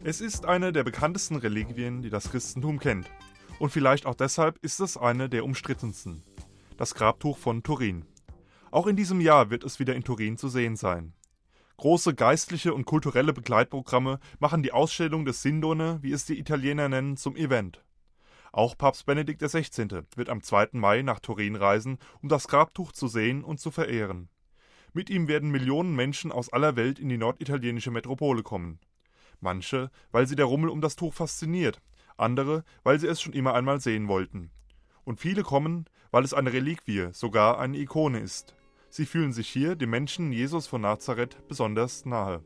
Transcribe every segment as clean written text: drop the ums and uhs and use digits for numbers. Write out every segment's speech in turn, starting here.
Es ist eine der bekanntesten Reliquien, die das Christentum kennt. Und vielleicht auch deshalb ist es eine der umstrittensten. Das Grabtuch von Turin. Auch in diesem Jahr wird es wieder in Turin zu sehen sein. Große geistliche und kulturelle Begleitprogramme machen die Ausstellung des Sindone, wie es die Italiener nennen, zum Event. Auch Papst Benedikt XVI. Wird am 2. Mai nach Turin reisen, um das Grabtuch zu sehen und zu verehren. Mit ihm werden Millionen Menschen aus aller Welt in die norditalienische Metropole kommen. Manche, weil sie der Rummel um das Tuch fasziniert, andere, weil sie es schon immer einmal sehen wollten. Und viele kommen, weil es eine Reliquie, sogar eine Ikone ist. Sie fühlen sich hier dem Menschen Jesus von Nazareth besonders nahe.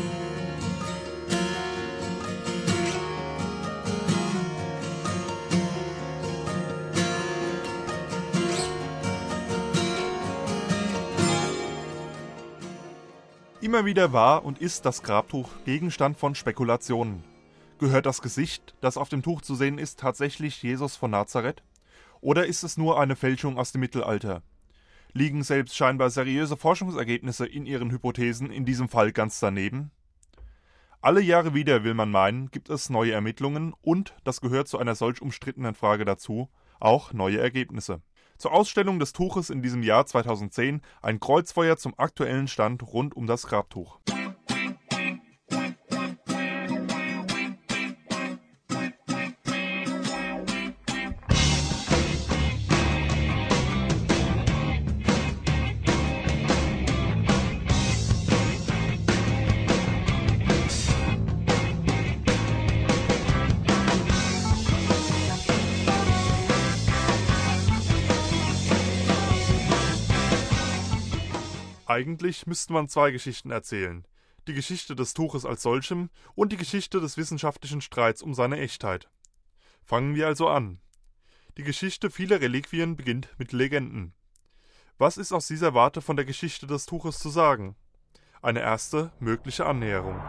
Immer wieder war und ist das Grabtuch Gegenstand von Spekulationen. Gehört das Gesicht, das auf dem Tuch zu sehen ist, tatsächlich Jesus von Nazareth? Oder ist es nur eine Fälschung aus dem Mittelalter? Liegen selbst scheinbar seriöse Forschungsergebnisse in ihren Hypothesen in diesem Fall ganz daneben? Alle Jahre wieder, will man meinen, gibt es neue Ermittlungen und, das gehört zu einer solch umstrittenen Frage dazu, auch neue Ergebnisse. Zur Ausstellung des Tuches in diesem Jahr 2010 ein Kreuzfeuer zum aktuellen Stand rund um das Grabtuch. Eigentlich müsste man zwei Geschichten erzählen. Die Geschichte des Tuches als solchem und die Geschichte des wissenschaftlichen Streits um seine Echtheit. Fangen wir also an. Die Geschichte vieler Reliquien beginnt mit Legenden. Was ist aus dieser Warte von der Geschichte des Tuches zu sagen? Eine erste mögliche Annäherung.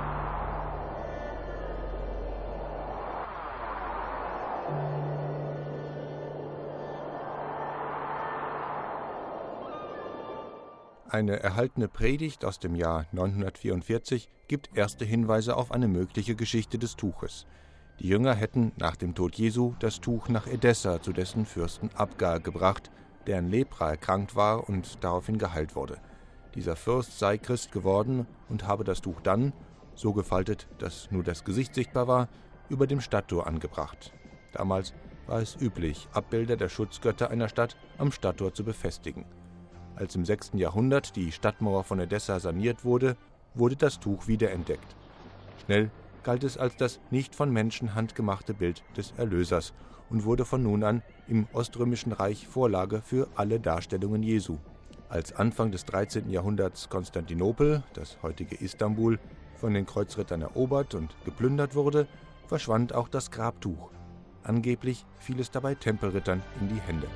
Eine erhaltene Predigt aus dem Jahr 944 gibt erste Hinweise auf eine mögliche Geschichte des Tuches. Die Jünger hätten nach dem Tod Jesu das Tuch nach Edessa zu dessen Fürsten Abgar gebracht, der an Lepra erkrankt war und daraufhin geheilt wurde. Dieser Fürst sei Christ geworden und habe das Tuch dann, so gefaltet, dass nur das Gesicht sichtbar war, über dem Stadttor angebracht. Damals war es üblich, Abbilder der Schutzgötter einer Stadt am Stadttor zu befestigen. Als im 6. Jahrhundert die Stadtmauer von Edessa saniert wurde, wurde das Tuch wiederentdeckt. Schnell galt es als das nicht von Menschenhand gemachte Bild des Erlösers und wurde von nun an im Oströmischen Reich Vorlage für alle Darstellungen Jesu. Als Anfang des 13. Jahrhunderts Konstantinopel, das heutige Istanbul, von den Kreuzrittern erobert und geplündert wurde, verschwand auch das Grabtuch. Angeblich fiel es dabei Tempelrittern in die Hände.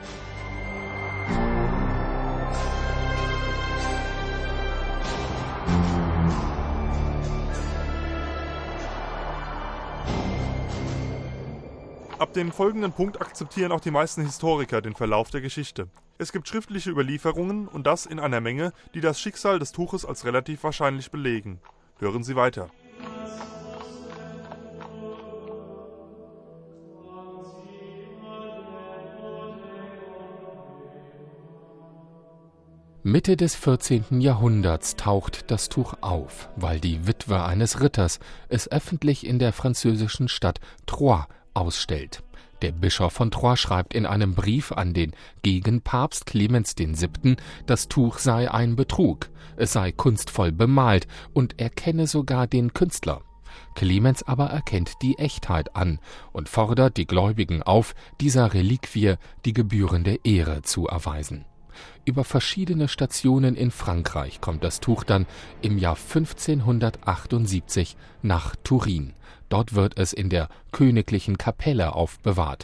Ab dem folgenden Punkt akzeptieren auch die meisten Historiker den Verlauf der Geschichte. Es gibt schriftliche Überlieferungen und das in einer Menge, die das Schicksal des Tuches als relativ wahrscheinlich belegen. Hören Sie weiter. Mitte des 14. Jahrhunderts taucht das Tuch auf, weil die Witwe eines Ritters es öffentlich in der französischen Stadt Troyes ausstellt. Der Bischof von Troyes schreibt in einem Brief an den Gegenpapst Clemens VII., das Tuch sei ein Betrug, es sei kunstvoll bemalt und er kenne sogar den Künstler. Clemens aber erkennt die Echtheit an und fordert die Gläubigen auf, dieser Reliquie die gebührende Ehre zu erweisen. Über verschiedene Stationen in Frankreich kommt das Tuch dann im Jahr 1578 nach Turin. Dort wird es in der königlichen Kapelle aufbewahrt.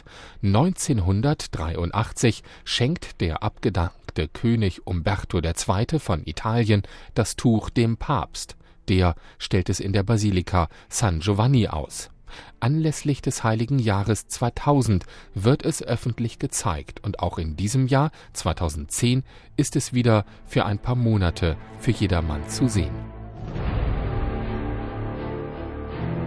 1983 schenkt der abgedankte König Umberto II. Von Italien das Tuch dem Papst. Der stellt es in der Basilika San Giovanni aus. Anlässlich des Heiligen Jahres 2000 wird es öffentlich gezeigt und auch in diesem Jahr 2010 ist es wieder für ein paar Monate für jedermann zu sehen.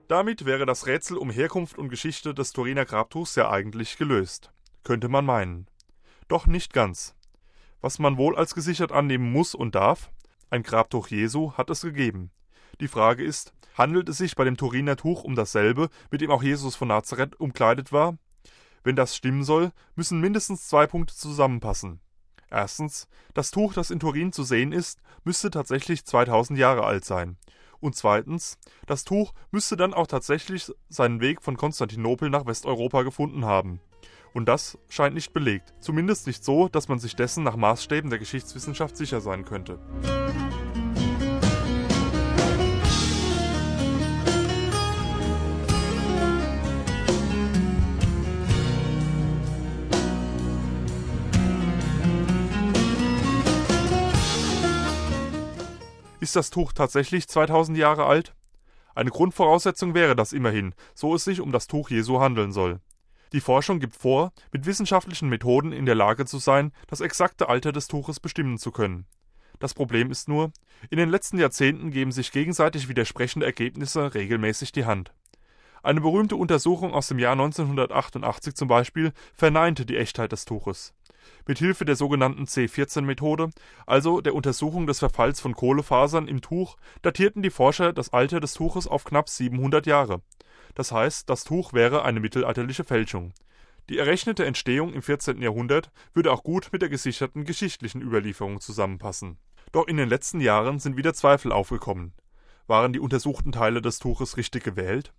Damit wäre das Rätsel um Herkunft und Geschichte des Turiner Grabtuchs ja eigentlich gelöst. Könnte man meinen. Doch nicht ganz. Was man wohl als gesichert annehmen muss und darf: ein Grabtuch Jesu hat es gegeben. Die Frage ist, handelt es sich bei dem Turiner Tuch um dasselbe, mit dem auch Jesus von Nazareth umkleidet war? Wenn das stimmen soll, müssen mindestens 2 Punkte zusammenpassen. Erstens, das Tuch, das in Turin zu sehen ist, müsste tatsächlich 2000 Jahre alt sein. Und zweitens, das Tuch müsste dann auch tatsächlich seinen Weg von Konstantinopel nach Westeuropa gefunden haben. Und das scheint nicht belegt, zumindest nicht so, dass man sich dessen nach Maßstäben der Geschichtswissenschaft sicher sein könnte. Ist das Tuch tatsächlich 2000 Jahre alt? Eine Grundvoraussetzung wäre das immerhin, so es sich um das Tuch Jesu handeln soll. Die Forschung gibt vor, mit wissenschaftlichen Methoden in der Lage zu sein, das exakte Alter des Tuches bestimmen zu können. Das Problem ist nur, in den letzten Jahrzehnten geben sich gegenseitig widersprechende Ergebnisse regelmäßig die Hand. Eine berühmte Untersuchung aus dem Jahr 1988 zum Beispiel verneinte die Echtheit des Tuches. Mithilfe der sogenannten C14-Methode, also der Untersuchung des Verfalls von Kohlefasern im Tuch, datierten die Forscher das Alter des Tuches auf knapp 700 Jahre. Das heißt, das Tuch wäre eine mittelalterliche Fälschung. Die errechnete Entstehung im 14. Jahrhundert würde auch gut mit der gesicherten geschichtlichen Überlieferung zusammenpassen. Doch in den letzten Jahren sind wieder Zweifel aufgekommen. Waren die untersuchten Teile des Tuches richtig gewählt?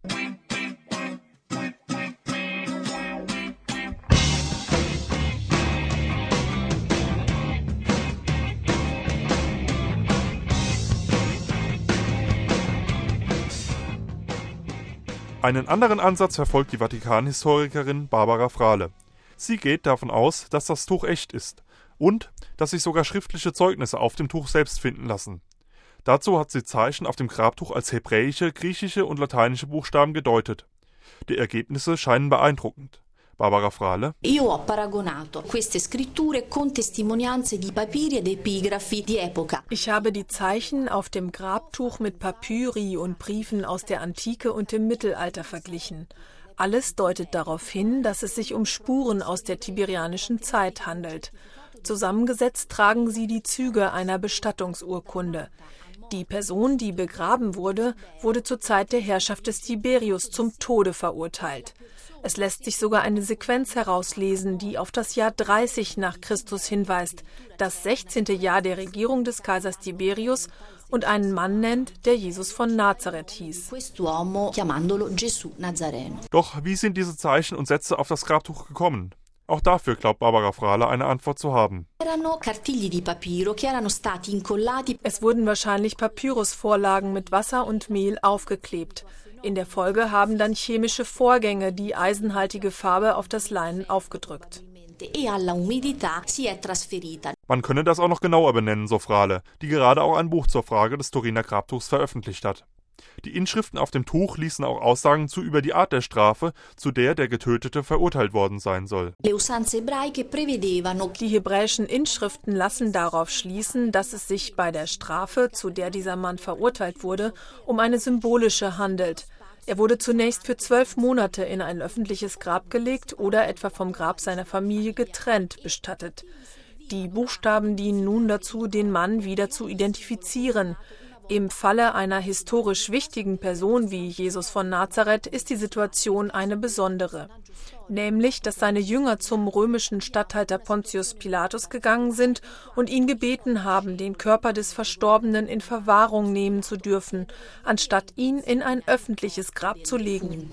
Einen anderen Ansatz verfolgt die Vatikan-Historikerin Barbara Frahle. Sie geht davon aus, dass das Tuch echt ist und dass sich sogar schriftliche Zeugnisse auf dem Tuch selbst finden lassen. Dazu hat sie Zeichen auf dem Grabtuch als hebräische, griechische und lateinische Buchstaben gedeutet. Die Ergebnisse scheinen beeindruckend. Barbara Frahle: Io ho paragonato queste scritture con testimonianze di papiri ed epigrafi di epoca. Ich habe die Zeichen auf dem Grabtuch mit Papyri und Briefen aus der Antike und dem Mittelalter verglichen. Alles deutet darauf hin, dass es sich um Spuren aus der tiberianischen Zeit handelt. Zusammengesetzt tragen sie die Züge einer Bestattungsurkunde. Die Person, die begraben wurde, wurde zur Zeit der Herrschaft des Tiberius zum Tode verurteilt. Es lässt sich sogar eine Sequenz herauslesen, die auf das Jahr 30 nach Christus hinweist, das 16. Jahr der Regierung des Kaisers Tiberius, und einen Mann nennt, der Jesus von Nazareth hieß. Doch wie sind diese Zeichen und Sätze auf das Grabtuch gekommen? Auch dafür glaubt Barbara Frahle eine Antwort zu haben. Es wurden wahrscheinlich Papyrusvorlagen mit Wasser und Mehl aufgeklebt. In der Folge haben dann chemische Vorgänge die eisenhaltige Farbe auf das Leinen aufgedrückt. Man könne das auch noch genauer benennen, so Frahle, die gerade auch ein Buch zur Frage des Turiner Grabtuchs veröffentlicht hat. Die Inschriften auf dem Tuch ließen auch Aussagen zu über die Art der Strafe, zu der der Getötete verurteilt worden sein soll. Die hebräischen Inschriften lassen darauf schließen, dass es sich bei der Strafe, zu der dieser Mann verurteilt wurde, um eine symbolische handelt. Er wurde zunächst für 12 Monate in ein öffentliches Grab gelegt oder etwa vom Grab seiner Familie getrennt bestattet. Die Buchstaben dienen nun dazu, den Mann wieder zu identifizieren. Im Falle einer historisch wichtigen Person wie Jesus von Nazareth ist die Situation eine besondere. Nämlich, dass seine Jünger zum römischen Statthalter Pontius Pilatus gegangen sind und ihn gebeten haben, den Körper des Verstorbenen in Verwahrung nehmen zu dürfen, anstatt ihn in ein öffentliches Grab zu legen.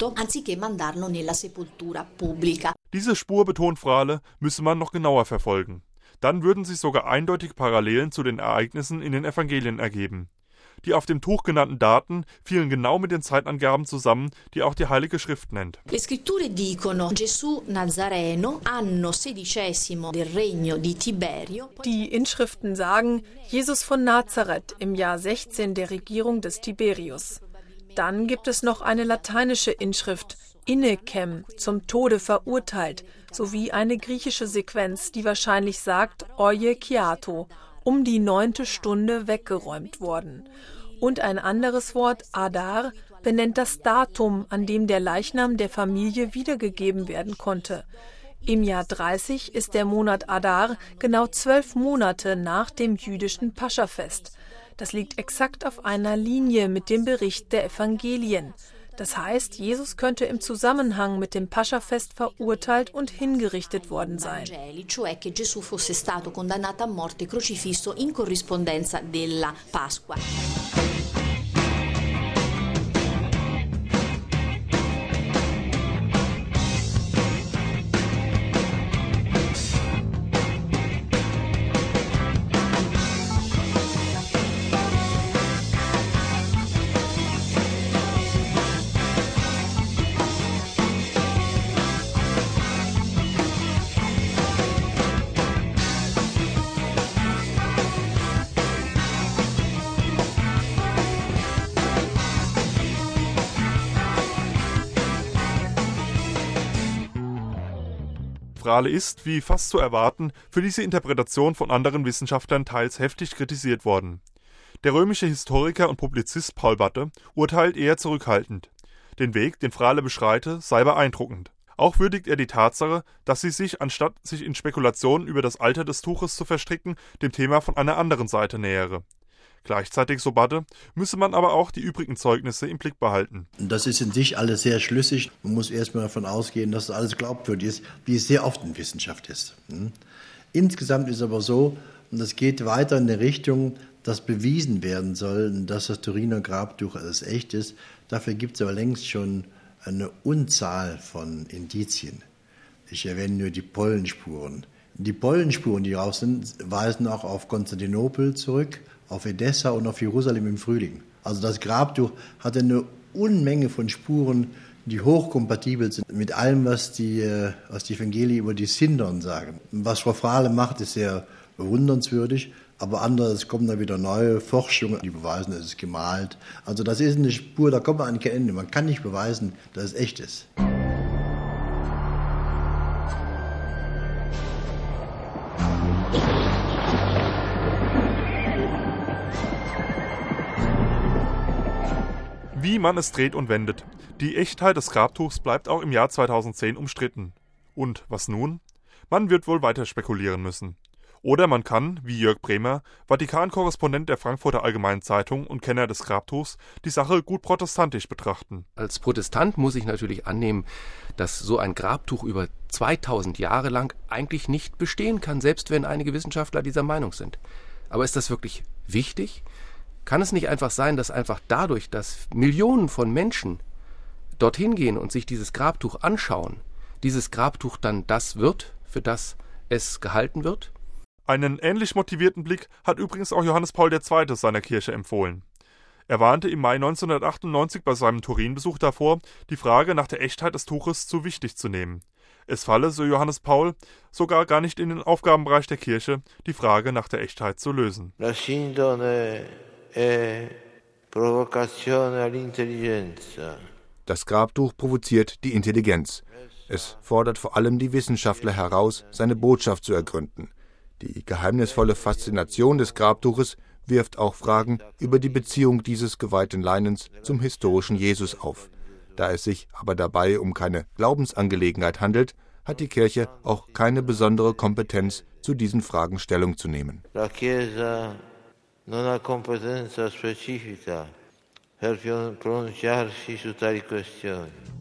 Diese Spur, betont Frahle, müsse man noch genauer verfolgen. Dann würden sich sogar eindeutig Parallelen zu den Ereignissen in den Evangelien ergeben. Die auf dem Tuch genannten Daten fielen genau mit den Zeitangaben zusammen, die auch die Heilige Schrift nennt. Le scritture dicono Gesù Nazareno anno 16 del regno di Tiberio. Die Inschriften sagen Jesus von Nazareth im Jahr 16 der Regierung des Tiberius. Dann gibt es noch eine lateinische Inschrift, Innecem, zum Tode verurteilt, sowie eine griechische Sequenz, die wahrscheinlich sagt Oie Kiato, um die 9. Stunde weggeräumt worden. Und ein anderes Wort, Adar, benennt das Datum, an dem der Leichnam der Familie wiedergegeben werden konnte. Im Jahr 30 ist der Monat Adar genau 12 Monate nach dem jüdischen Paschafest. Das liegt exakt auf einer Linie mit dem Bericht der Evangelien. Das heißt, Jesus könnte im Zusammenhang mit dem Paschafest verurteilt und hingerichtet worden sein. Cioè che Gesù fosse stato condannato a morte e crocifisso in corrispondenza della Pasqua. Frale ist, wie fast zu erwarten, für diese Interpretation von anderen Wissenschaftlern teils heftig kritisiert worden. Der römische Historiker und Publizist Paul Batte urteilt eher zurückhaltend. Den Weg, den Frale beschreite, sei beeindruckend. Auch würdigt er die Tatsache, dass sie sich, anstatt sich in Spekulationen über das Alter des Tuches zu verstricken, dem Thema von einer anderen Seite nähere. Gleichzeitig, so Batte, müsse man aber auch die übrigen Zeugnisse im Blick behalten. Das ist in sich alles sehr schlüssig. Man muss erstmal davon ausgehen, dass das alles glaubwürdig ist, wie es sehr oft in Wissenschaft ist. Insgesamt ist es aber so, und das geht weiter in der Richtung, dass bewiesen werden soll, dass das Turiner Grabtuch alles echt ist. Dafür gibt es aber längst schon eine Unzahl von Indizien. Ich erwähne nur die Pollenspuren. Die Pollenspuren, die raus sind, weisen auch auf Konstantinopel zurück, auf Edessa und auf Jerusalem im Frühling. Also das Grabtuch hat eine Unmenge von Spuren, die hochkompatibel sind mit allem, was die Evangelien über die Sindern sagen. Was Frau Frale macht, ist sehr bewundernswürdig, aber anderes kommen da wieder neue Forschungen, die beweisen, es ist gemalt. Also das ist eine Spur, da kommt man an kein Ende. Man kann nicht beweisen, dass es echt ist. Wie man es dreht und wendet. Die Echtheit des Grabtuchs bleibt auch im Jahr 2010 umstritten. Und was nun? Man wird wohl weiter spekulieren müssen. Oder man kann, wie Jörg Bremer, Vatikan-Korrespondent der Frankfurter Allgemeinen Zeitung und Kenner des Grabtuchs, die Sache gut protestantisch betrachten. Als Protestant muss ich natürlich annehmen, dass so ein Grabtuch über 2000 Jahre lang eigentlich nicht bestehen kann, selbst wenn einige Wissenschaftler dieser Meinung sind. Aber ist das wirklich wichtig? Kann es nicht einfach sein, dass einfach dadurch, dass Millionen von Menschen dorthin gehen und sich dieses Grabtuch anschauen, dieses Grabtuch dann das wird, für das es gehalten wird? Einen ähnlich motivierten Blick hat übrigens auch Johannes Paul II. Seiner Kirche empfohlen. Er warnte im Mai 1998 bei seinem Turin-Besuch davor, die Frage nach der Echtheit des Tuches zu wichtig zu nehmen. Es falle, so Johannes Paul, sogar gar nicht in den Aufgabenbereich der Kirche, die Frage nach der Echtheit zu lösen. Das Grabtuch provoziert die Intelligenz. Es fordert vor allem die Wissenschaftler heraus, seine Botschaft zu ergründen. Die geheimnisvolle Faszination des Grabtuches wirft auch Fragen über die Beziehung dieses geweihten Leinens zum historischen Jesus auf. Da es sich aber dabei um keine Glaubensangelegenheit handelt, hat die Kirche auch keine besondere Kompetenz, zu diesen Fragen Stellung zu nehmen. La Chiesa non ha competenza specifica per pronunciarsi su tali questioni.